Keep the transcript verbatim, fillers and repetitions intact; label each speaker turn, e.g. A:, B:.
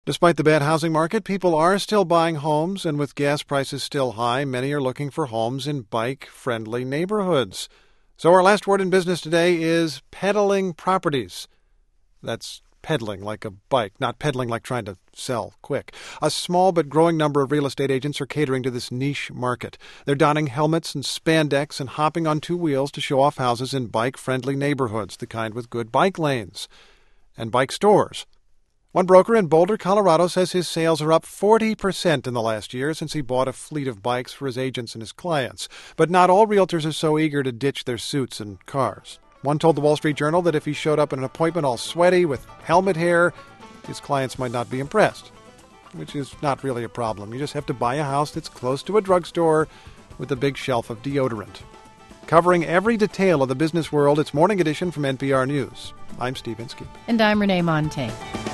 A: Despite the bad housing market, people are still buying homes, and with gas prices still high, many are looking for homes in bike-friendly neighborhoods. So our last word in business today is peddling properties. That's peddling like a bike, not peddling like trying to sell quick. A small but growing number of real estate agents are catering to this niche market. They're donning helmets and spandex and hopping on two wheels to show off houses in bike-friendly neighborhoods, the kind with good bike lanes and bike stores. One broker in Boulder, Colorado, says his sales are up forty percent in the last year since he bought a fleet of bikes for his agents and his clients. But not all realtors are so eager to ditch their suits and cars. One told the Wall Street Journal that if he showed up at an appointment all sweaty with helmet hair, his clients might not be impressed, which is not really a problem. You just have to buy a house that's close to a drugstore with a big shelf of deodorant. Covering every detail of the business world, it's Morning Edition from N P R News. I'm Steve Inskeep.
B: And I'm Renee Montagne.